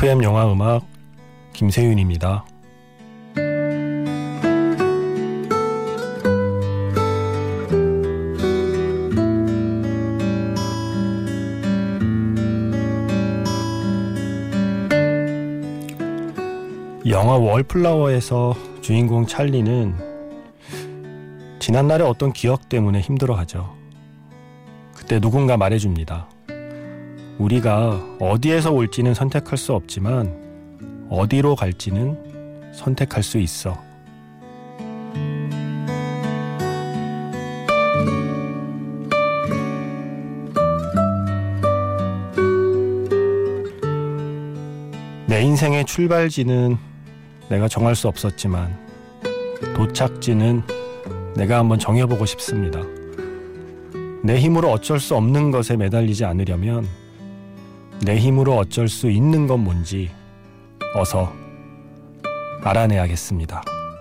FM 영화 음악 김세윤입니다. 영화 월플라워에서 주인공 찰리는 지난날의 어떤 기억 때문에 힘들어하죠. 그때 누군가 말해줍니다. 우리가 어디에서 올지는 선택할 수 없지만 어디로 갈지는 선택할 수 있어. 내 인생의 출발지는 내가 정할 수 없었지만 도착지는 내가 한번 정해보고 싶습니다. 내 힘으로 어쩔 수 없는 것에 매달리지 않으려면 내 힘으로 어쩔 수 있는 건 뭔지 어서 알아내야겠습니다.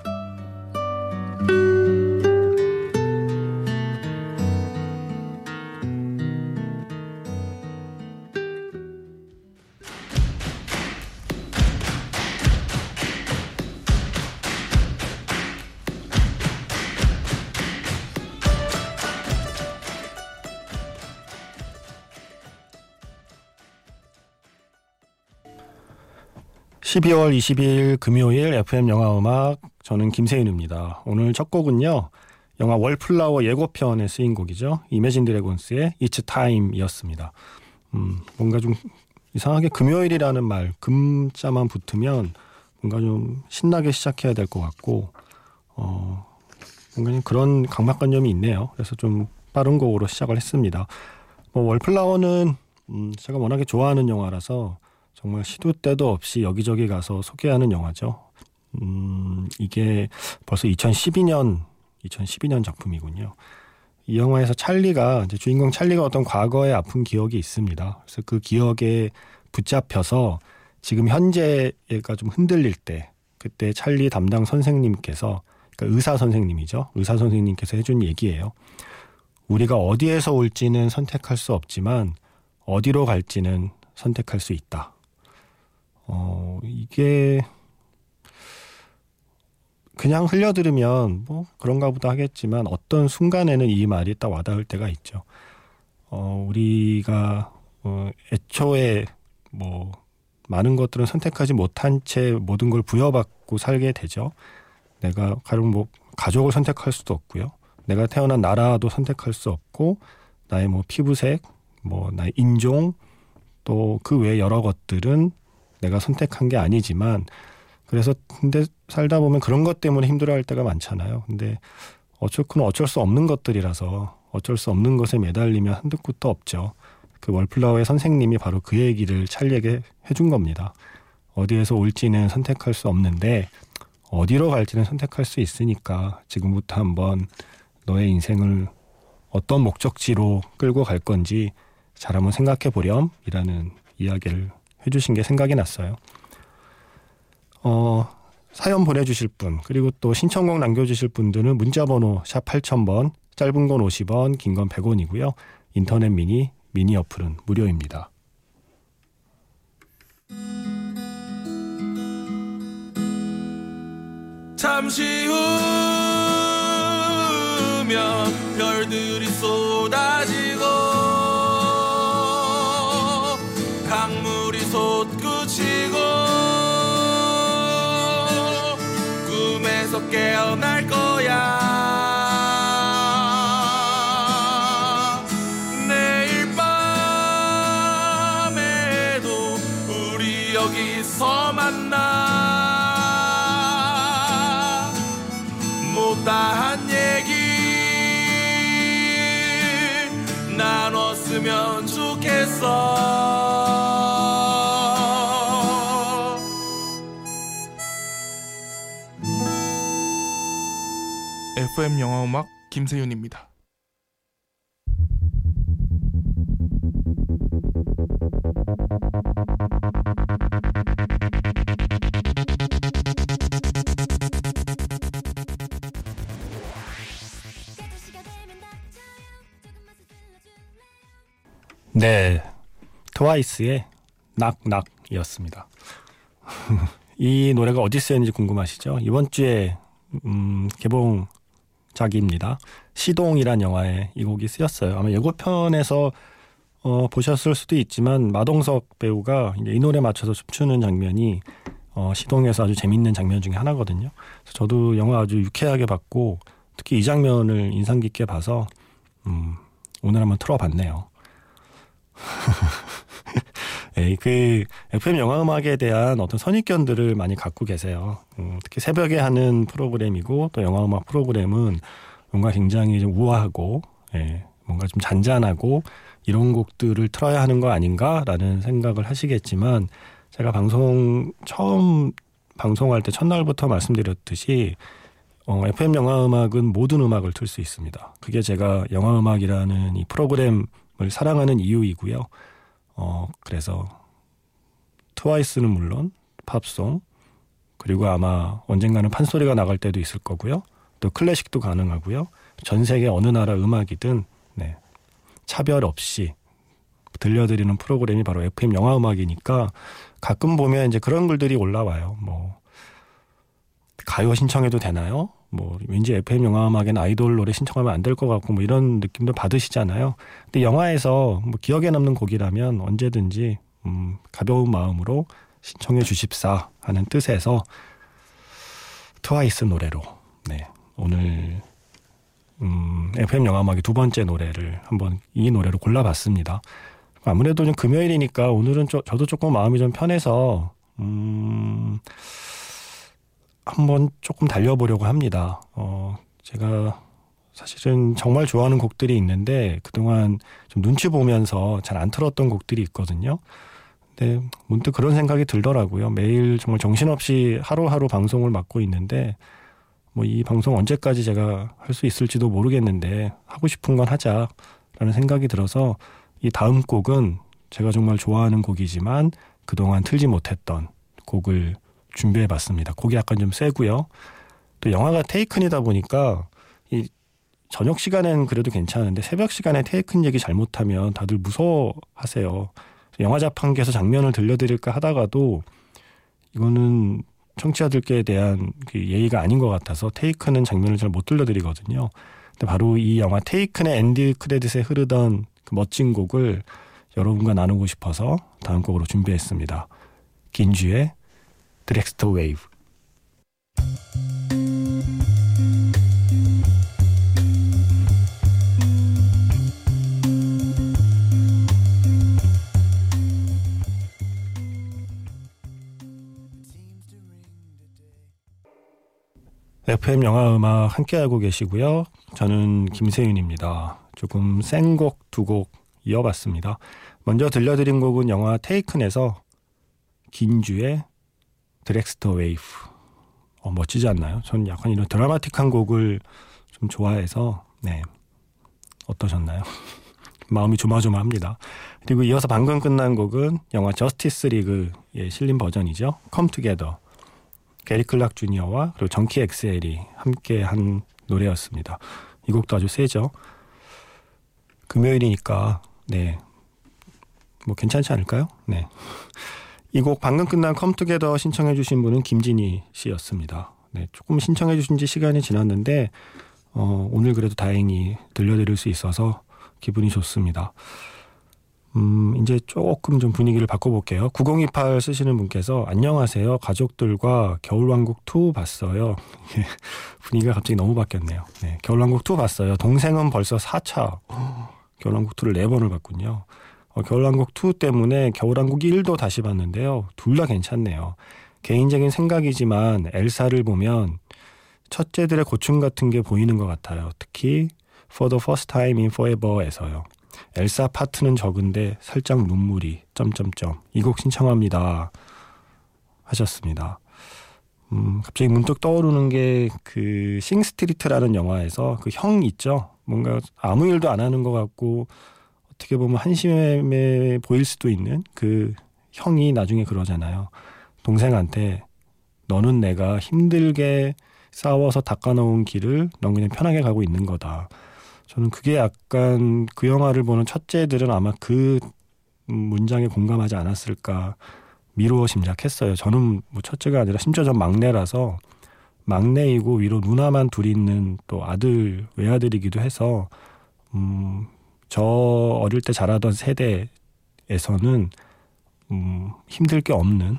(12월 22일) 금요일 FM 영화음악, 저는 김세윤입니다. 오늘 첫 곡은요, 영화 월플라워 예고편에 쓰인 곡이죠. 이매진 드래곤스의 It's Time이었습니다. 뭔가 좀 이상하게 금요일이라는 말, 금자만 붙으면 뭔가 좀 신나게 시작해야 될 것 같고 뭔가 그런 강박관념이 있네요. 그래서 좀 빠른 곡으로 시작을 했습니다. 월플라워는 제가 워낙에 좋아하는 영화라서 정말 시도 때도 없이 여기저기 가서 소개하는 영화죠. 이게 벌써 2012년 작품이군요. 이 영화에서 찰리가, 이제 주인공 찰리가 어떤 과거의 아픈 기억이 있습니다. 그래서 그 기억에 붙잡혀서 지금 현재가 좀 흔들릴 때, 그때 찰리 담당 선생님께서, 그러니까 의사 선생님이죠. 의사 선생님께서 해준 얘기예요. 우리가 어디에서 올지는 선택할 수 없지만 어디로 갈지는 선택할 수 있다. 이게 그냥 흘려들으면 뭐 그런가 보다 하겠지만 어떤 순간에는 이 말이 딱 와닿을 때가 있죠. 우리가 애초에 뭐 많은 것들은 선택하지 못한 채 모든 걸 부여받고 살게 되죠. 내가 가령 뭐 가족을 선택할 수도 없고요. 내가 태어난 나라도 선택할 수 없고, 나의 뭐 피부색, 뭐 나의 인종, 또 그 외 여러 것들은 내가 선택한 게 아니지만, 그래서 근데 살다 보면 그런 것 때문에 힘들어할 때가 많잖아요. 근데 어쩔 수 없는 것들이라서 어쩔 수 없는 것에 매달리면 한두 끝도 없죠. 그 월플라워의 선생님이 바로 그 얘기를 찰리에게 해준 겁니다. 어디에서 올지는 선택할 수 없는데 어디로 갈지는 선택할 수 있으니까 지금부터 한번 너의 인생을 어떤 목적지로 끌고 갈 건지 잘 한번 생각해 보렴 이라는 이야기를 해주신 게 생각이 났어요. 사연 보내주실 분, 그리고 또 신청곡 남겨주실 분들은 문자번호 샵 8000번, 짧은 건 50원, 긴 건 100원이고요. 인터넷 미니 어플은 무료입니다. 잠시 후면 별들이 쏟아지고 강물이 솟구치고 꿈에서 깨어날 거야. 내일 밤에도 우리 여기서 만나. 못다한 얘기 나눴으면 좋겠어. FM 영화음악 김세윤입니다. 네, 트와이스의 낙낙 노래였습니다. 이 노래가 어디 쓰였는지 궁금하시죠? 이번 주에 개봉작입니다. 시동이란 영화에 이 곡이 쓰였어요. 아마 예고편에서 보셨을 수도 있지만 마동석 배우가 이제 이 노래 맞춰서 춤추는 장면이 시동에서 아주 재밌는 장면 중에 하나거든요. 그래서 저도 영화 아주 유쾌하게 봤고 특히 이 장면을 인상 깊게 봐서 오늘 한번 틀어봤네요. 네, 그 FM 영화음악에 대한 어떤 선입견들을 많이 갖고 계세요. 특히 새벽에 하는 프로그램이고 또 영화음악 프로그램은 뭔가 굉장히 좀 우아하고 뭔가 좀 잔잔하고 이런 곡들을 틀어야 하는 거 아닌가라는 생각을 하시겠지만 제가 처음 방송할 때 첫날부터 말씀드렸듯이 FM 영화음악은 모든 음악을 틀 수 있습니다. 그게 제가 영화음악이라는 이 프로그램을 사랑하는 이유이고요. 그래서 트와이스는 물론 팝송 그리고 아마 언젠가는 판소리가 나갈 때도 있을 거고요. 또 클래식도 가능하고요. 전 세계 어느 나라 음악이든 차별 없이 들려드리는 프로그램이 바로 FM 영화음악이니까 가끔 보면 이제 그런 글들이 올라와요. 뭐 가요 신청해도 되나요? 뭐 왠지 FM 영화음악엔 아이돌 노래 신청하면 안 될 것 같고 뭐 이런 느낌도 받으시잖아요. 근데 영화에서 뭐 기억에 남는 곡이라면 언제든지 가벼운 마음으로 신청해 주십사 하는 뜻에서 트와이스 노래로 오늘 FM 영화음악의 두 번째 노래를 한번 이 노래로 골라봤습니다. 아무래도 좀 금요일이니까 오늘은 저도 조금 마음이 좀 편해서 한번 조금 달려보려고 합니다. 제가 사실은 정말 좋아하는 곡들이 있는데 그동안 좀 눈치 보면서 잘 안 틀었던 곡들이 있거든요. 근데 문득 그런 생각이 들더라고요. 매일 정말 정신없이 하루하루 방송을 맡고 있는데 뭐 이 방송 언제까지 제가 할 수 있을지도 모르겠는데 하고 싶은 건 하자라는 생각이 들어서 이 다음 곡은 제가 정말 좋아하는 곡이지만 그동안 틀지 못했던 곡을 준비해봤습니다. 곡이 약간 좀 세고요. 또 영화가 테이큰이다 보니까 이 저녁 시간엔 그래도 괜찮은데 새벽 시간에 테이큰 얘기 잘못하면 다들 무서워하세요. 영화 자판기에서 장면을 들려드릴까 하다가도 이거는 청취자들께 대한 그 예의가 아닌 것 같아서 테이큰은 장면을 잘 못 들려드리거든요. 근데 바로 이 영화 테이큰의 엔드 크레딧에 흐르던 그 멋진 곡을 여러분과 나누고 싶어서 다음 곡으로 준비했습니다. 긴주의 드렉스터 웨이브. FM 영화음악 함께하고 계시고요. 저는 김세윤입니다. 조금 센 곡 두 곡 이어봤습니다. 먼저 들려드린 곡은 영화 테이큰에서 긴주의 드렉스터 웨이브. 멋지지 않나요? 전 약간 이런 드라마틱한 곡을 좀 좋아해서 어떠셨나요? 마음이 조마조마합니다. 그리고 이어서 방금 끝난 곡은 영화 저스티스 리그에 실린 버전이죠. Come Together. 게리 클락 주니어와 그리고 정키 엑셀이 함께 한 노래였습니다. 이 곡도 아주 세죠. 금요일이니까 뭐 괜찮지 않을까요? 이 곡 방금 끝난 Come Together 신청해 주신 분은 김진희 씨였습니다. 조금 신청해 주신 지 시간이 지났는데 오늘 그래도 다행히 들려드릴 수 있어서 기분이 좋습니다. 이제 조금 좀 분위기를 바꿔볼게요. 9028 쓰시는 분께서 안녕하세요. 가족들과 겨울왕국 2 봤어요. 분위기가 갑자기 너무 바뀌었네요. 겨울왕국 2 봤어요. 동생은 벌써 4차. 겨울왕국 2를 4번을 봤군요. 겨울왕국 2 때문에 겨울왕국 1도 다시 봤는데요. 둘 다 괜찮네요. 개인적인 생각이지만 엘사를 보면 첫째들의 고충 같은 게 보이는 것 같아요. 특히 For the First Time in Forever에서요. 엘사 파트는 적은데 살짝 눈물이 이 곡 신청합니다 하셨습니다. 갑자기 문득 떠오르는 게 그 싱스트리트라는 영화에서 그 형 있죠. 뭔가 아무 일도 안 하는 것 같고 어떻게 보면 한심해 보일 수도 있는 그 형이 나중에 그러잖아요. 동생한테 너는 내가 힘들게 싸워서 닦아놓은 길을 넌 그냥 편하게 가고 있는 거다. 저는 그게 약간 그 영화를 보는 첫째들은 아마 그 문장에 공감하지 않았을까 미루어 짐작했어요. 저는 뭐 첫째가 아니라 심지어 전 막내라서 막내이고 위로 누나만 둘이 있는 또 아들 외아들이기도 해서 저 어릴 때 자라던 세대에서는 힘들 게 없는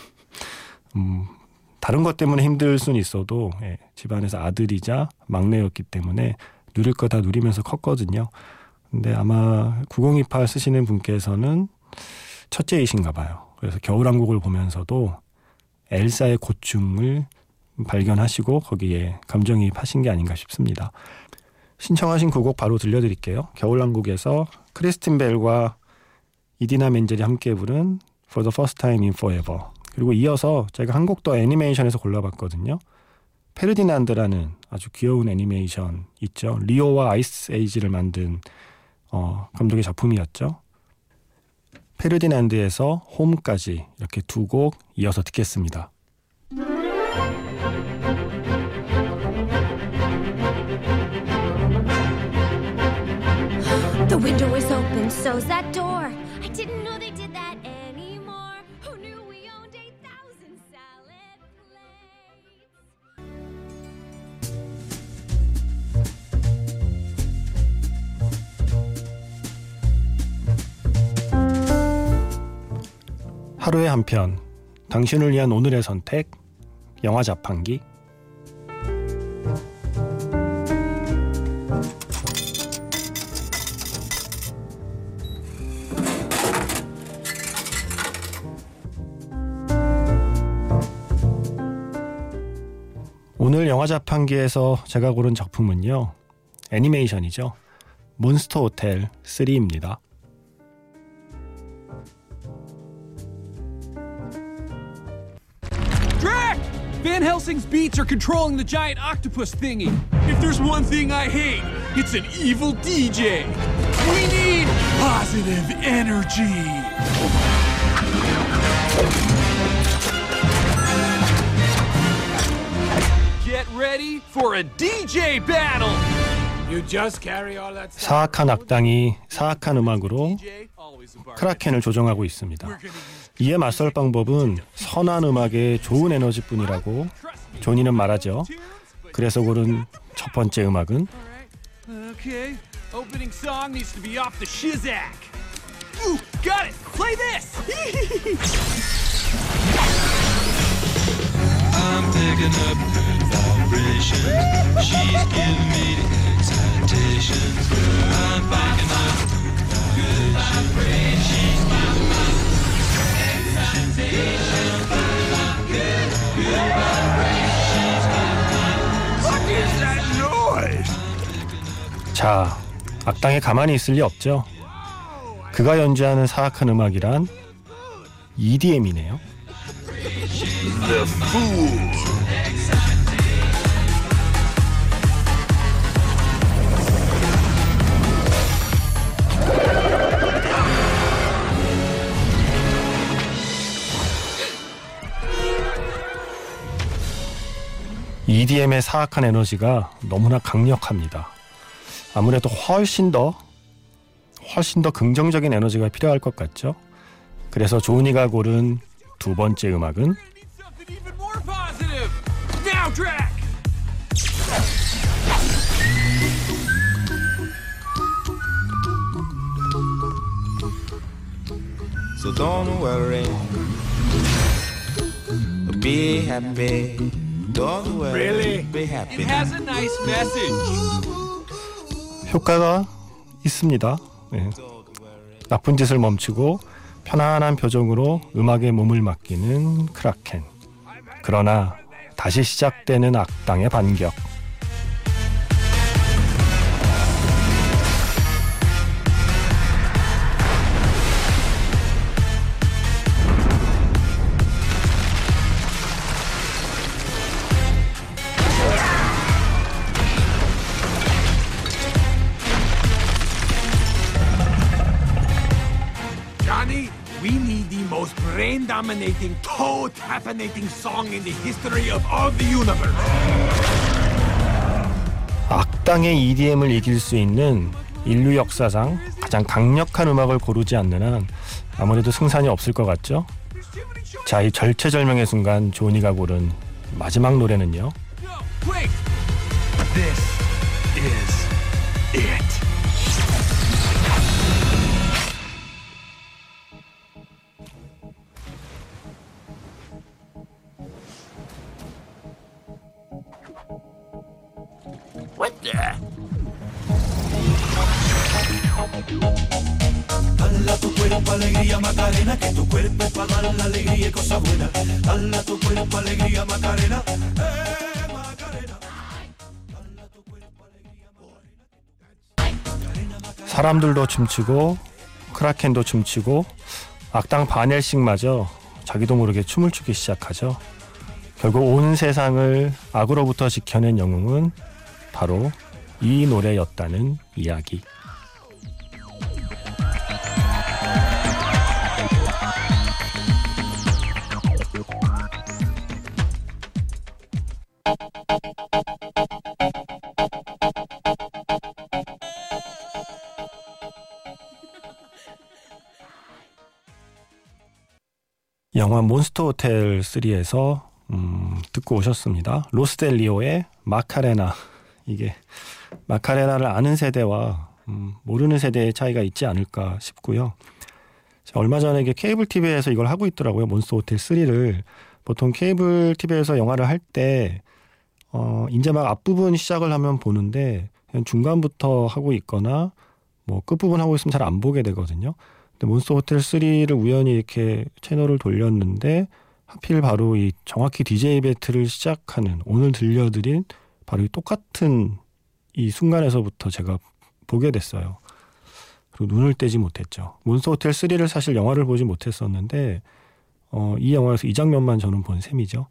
다른 것 때문에 힘들 수는 있어도 집안에서 아들이자 막내였기 때문에 누릴 거 다 누리면서 컸거든요. 근데 아마 9028 쓰시는 분께서는 첫째이신가 봐요. 그래서 겨울왕국을 보면서도 엘사의 고충을 발견하시고 거기에 감정이입하신 게 아닌가 싶습니다. 신청하신 그 곡 바로 들려드릴게요. 겨울왕국에서 크리스틴 벨과 이디나 멘젤이 함께 부른 For the First Time in Forever. 그리고 이어서 제가 한 곡 더 애니메이션에서 골라봤거든요. 페르디난드라는 아주 귀여운 애니메이션 있죠. 리오와 아이스 에이지를 만든 감독의 작품이었죠. 페르디난드에서 홈까지 이렇게 두 곡 이어서 듣겠습니다. The window is open, so's that door. I didn't know they did that anymore. Who knew we owned 8,000 salad plates? 하루에 한 편, 당신을 위한 오늘의 선택, 영화 자판기. 오늘 영화 자판기에서 제가 고른 작품은요, 애니메이션이죠. 몬스터 호텔 3입니다. Drac! Van Helsing's beats are controlling the giant octopus thingy. If there's one thing I hate, it's an evil DJ. We need positive energy. Get ready for a DJ battle. You just carry all that stuff. 사악한 악당이 사악한 음악으로 크라켄을 조종하고 있습니다. 이에 맞설 방법은 선한 음악의 좋은 에너지뿐이라고 조니는 말하죠. 그래서 고른 첫 번째 음악은 Okay, opening song needs to be off the Shizak. Ooh, got it. Play this. I'm picking up good vibrations. She's giving me the excitations. I'm picking up good vibrations. She's giving me the excitations. Good vibrations. She's giving me. What is that noise? 자, 악당에 가만히 있을 리 없죠. 그가 연주하는 사악한 음악이란 EDM이네요. The fool. EDM의 사악한 에너지가 너무나 강력합니다. 아무래도 훨씬 더 긍정적인 에너지가 필요할 것 같죠. 그래서 조니가 고른 두 번째 음악은 Something even more positive. Now, Drac. So don't worry, be happy. Don't worry, Really? be happy. It has a nice message. 효과가 있습니다. 네. 나쁜 짓을 멈추고 편안한 표정으로 음악에 몸을 맡기는 크라켄. 그러나 다시 시작되는 악당의 반격. Johnny, we need the most brain-dominating, toe-tappinating song in the history of all the universe. 악당의 EDM을 이길 수 있는 인류 역사상 가장 강력한 음악을 고르지 않는 한 아무래도 승산이 없을 것 같죠? There's too many 자, 이 절체절명의 순간 조니가 고른 마지막 노래는요. No, wait! This is it. What the? Dala tu cuerpo alegría Macarena, que tu cuerpo es para dar la alegría y cosas buenas. Dala tu cuerpo alegría Macarena, Macarena. 사람들도 춤추고 크라켄도 춤추고 악당 바넬싱마저 자기도 모르게 춤을 추기 시작하죠. 결국 온 세상을 악으로부터 지켜낸 영웅은 바로 이 노래였다는 이야기. 영화 몬스터 호텔 3에서 듣고 오셨습니다. 로스델리오의 마카레나. 이게 마카레나를 아는 세대와 모르는 세대의 차이가 있지 않을까 싶고요. 얼마 전에 이게 케이블 TV에서 이걸 하고 있더라고요. 몬스터 호텔 3를. 보통 케이블 TV에서 영화를 할 때 이제 막 앞부분 시작을 하면 보는데 그냥 중간부터 하고 있거나 뭐 끝부분 하고 있으면 잘 안 보게 되거든요. 근데 몬스터 호텔 3를 우연히 이렇게 채널을 돌렸는데 하필 바로 이 정확히 DJ 배틀을 시작하는 오늘 들려드린 바로 이 똑같은 이 순간에서부터 제가 보게 됐어요. 그리고 눈을 떼지 못했죠. 몬스터 호텔 3를 사실 영화를 보지 못했었는데 이 영화에서 이 장면만 저는 본 셈이죠.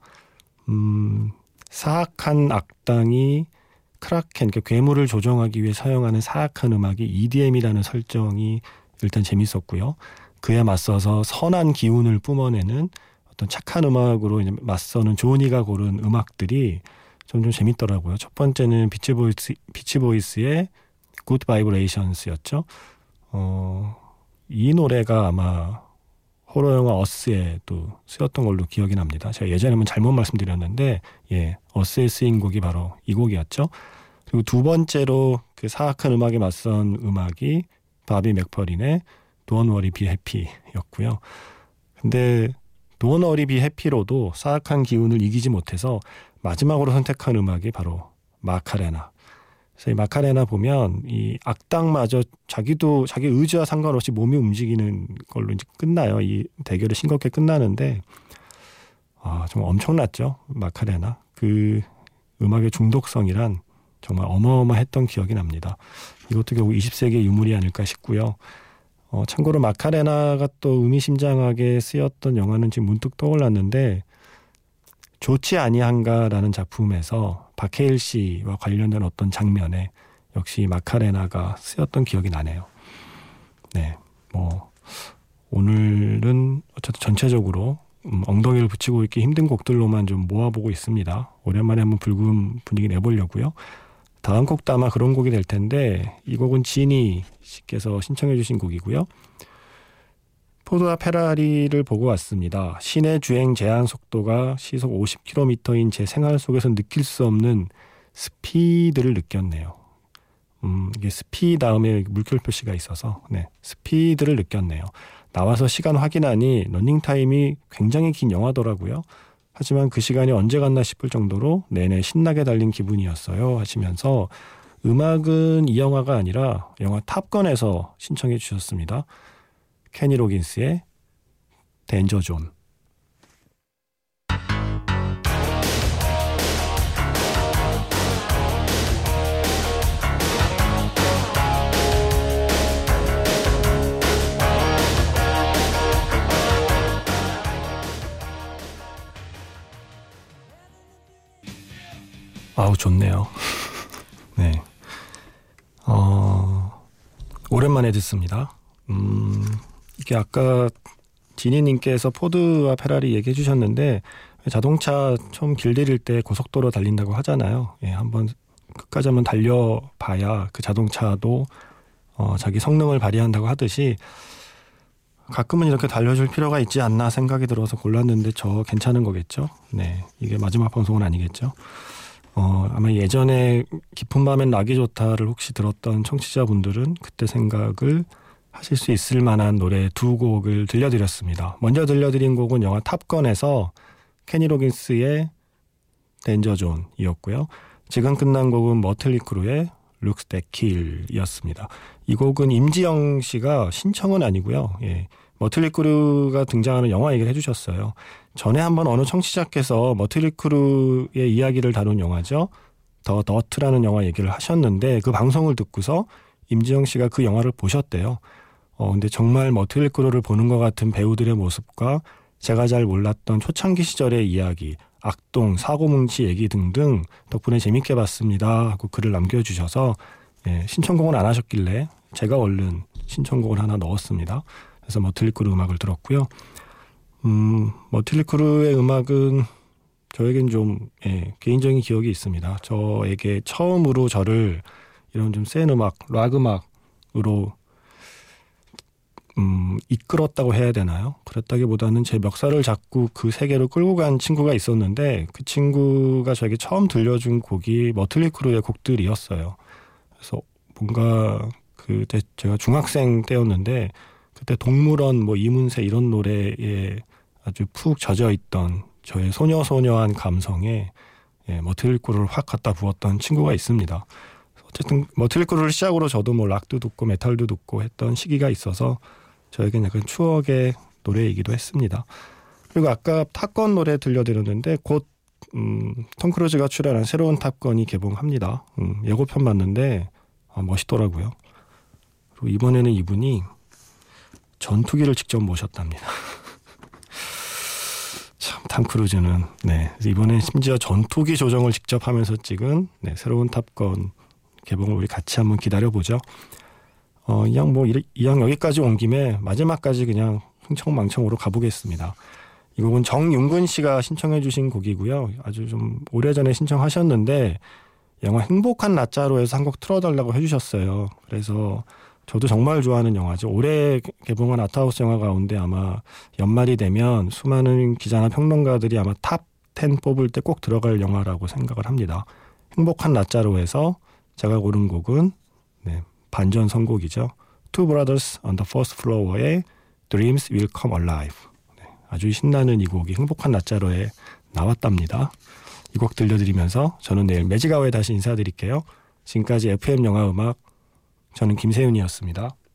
사악한 악당이 크라켄, 그러니까 괴물을 조종하기 위해 사용하는 사악한 음악이 EDM이라는 설정이 일단 재밌었고요. 그에 맞서서 선한 기운을 뿜어내는 어떤 착한 음악으로 이제 맞서는 조니가 고른 음악들이 좀 재밌더라고요. 첫 번째는 비치보이스의 Good Vibrations였죠. 이 노래가 아마 호러 영화 어스에도 쓰였던 걸로 기억이 납니다. 제가 예전에 한번 잘못 말씀드렸는데 어스에 쓰인 곡이 바로 이 곡이었죠. 그리고 두 번째로 그 사악한 음악에 맞선 음악이 바비 맥퍼린의 Don't Worry Be Happy였고요. 근데 Don't Worry Be Happy로도 사악한 기운을 이기지 못해서 마지막으로 선택한 음악이 바로 마카레나. 그래서 이 마카레나 보면 이 악당마저 자기도 자기 의지와 상관없이 몸이 움직이는 걸로 이제 끝나요. 이 대결이 싱겁게 끝나는데 좀 엄청났죠. 마카레나. 그 음악의 중독성이란 정말 어마어마했던 기억이 납니다. 이것도 결국 20세기의 유물이 아닐까 싶고요. 참고로 마카레나가 또 의미심장하게 쓰였던 영화는 지금 문득 떠올랐는데 좋지 아니한가라는 작품에서 박해일 씨와 관련된 어떤 장면에 역시 마카레나가 쓰였던 기억이 나네요. 네, 뭐 오늘은 어쨌든 전체적으로 엉덩이를 붙이고 있기 힘든 곡들로만 좀 모아보고 있습니다. 오랜만에 한번 붉은 분위기 내보려고요. 다음 곡도 아마 그런 곡이 될 텐데 이 곡은 지니 씨께서 신청해 주신 곡이고요. 포드와 페라리를 보고 왔습니다. 시내 주행 제한 속도가 시속 50km인 제 생활 속에서 느낄 수 없는 스피드를 느꼈네요. 이게 스피 다음에 물결 표시가 있어서 스피드를 느꼈네요. 나와서 시간 확인하니 러닝타임이 굉장히 긴 영화더라고요. 하지만 그 시간이 언제 갔나 싶을 정도로 내내 신나게 달린 기분이었어요 하시면서 음악은 이 영화가 아니라 영화 탑건에서 신청해 주셨습니다. 케니 로긴스의 덴저 존. 아우 좋네요. 네. 오랜만에 듣습니다. 이게 아까 지니님께서 포드와 페라리 얘기해 주셨는데 자동차 처음 길들일 때 고속도로 달린다고 하잖아요. 한번 끝까지 한번 달려봐야 그 자동차도 자기 성능을 발휘한다고 하듯이 가끔은 이렇게 달려줄 필요가 있지 않나 생각이 들어서 골랐는데 저 괜찮은 거겠죠? 네, 이게 마지막 방송은 아니겠죠? 아마 예전에 깊은 밤엔 낙이 좋다를 혹시 들었던 청취자분들은 그때 생각을 하실 수 있을 만한 노래 두 곡을 들려드렸습니다. 먼저 들려드린 곡은 영화 탑건에서 케니 로긴스의 덴저 존이었고요. 지금 끝난 곡은 머틀리 크루의 Looks That Kill이었습니다. 이 곡은 임지영 씨가 신청은 아니고요. 예, 머틀리 크루가 등장하는 영화 얘기를 해주셨어요. 전에 한번 어느 청취자께서 머틀리 크루의 이야기를 다룬 영화죠. 더 너트라는 영화 얘기를 하셨는데 그 방송을 듣고서 임지영 씨가 그 영화를 보셨대요. 근데 정말 머틀리 크루를 보는 것 같은 배우들의 모습과 제가 잘 몰랐던 초창기 시절의 이야기, 악동, 사고뭉치 얘기 등등 덕분에 재밌게 봤습니다 하고 글을 남겨주셔서 예, 신청곡은 안 하셨길래 제가 얼른 신청곡을 하나 넣었습니다. 그래서 머틀리 크루 음악을 들었고요. 머틀리 크루의 음악은 저에겐 좀 개인적인 기억이 있습니다. 저에게 처음으로 저를 이런 좀 센 음악, 락 음악으로 이끌었다고 해야 되나요? 그랬다기보다는 제 멱살을 잡고 그 세계로 끌고 간 친구가 있었는데 그 친구가 저에게 처음 들려준 곡이 머틀리 크루의 곡들이었어요. 그래서 뭔가 그때 제가 중학생 때였는데 그때 동물원 뭐 이문세 이런 노래에 아주 푹 젖어 있던 저의 소녀소녀한 감성에 머틀리 크루를 확 갖다 부었던 친구가 있습니다. 어쨌든 머틀리 크루를 시작으로 저도 뭐 락도 듣고 메탈도 듣고 했던 시기가 있어서 저에겐 약간 추억의 노래이기도 했습니다. 그리고 아까 탑건 노래 들려드렸는데 곧 톰 크루즈가 출연한 새로운 탑건이 개봉합니다. 예고편 봤는데 멋있더라고요. 그리고 이번에는 이분이 전투기를 직접 모셨답니다. 참 톰 크루즈는 이번에 심지어 전투기 조정을 직접 하면서 찍은 새로운 탑건 개봉을 우리 같이 한번 기다려보죠. 이왕 여기까지 온 김에 마지막까지 그냥 흥청망청으로 가보겠습니다. 이 곡은 정윤근 씨가 신청해 주신 곡이고요. 아주 좀 오래전에 신청하셨는데 영화 행복한 낮자로에서 한 곡 틀어달라고 해주셨어요. 그래서 저도 정말 좋아하는 영화죠. 올해 개봉한 아트하우스 영화 가운데 아마 연말이 되면 수많은 기자나 평론가들이 아마 탑 10 뽑을 때 꼭 들어갈 영화라고 생각을 합니다. 행복한 낮자로에서 제가 고른 곡은 반전 선곡이죠. Two Brothers on the First Floor의 Dreams Will Come Alive. 아주 신나는 이 곡이 행복한 낮자로에 나왔답니다. 이 곡 들려드리면서 저는 내일 매직아웃에 다시 인사드릴게요. 지금까지 FM 영화음악 저는 김세윤이었습니다.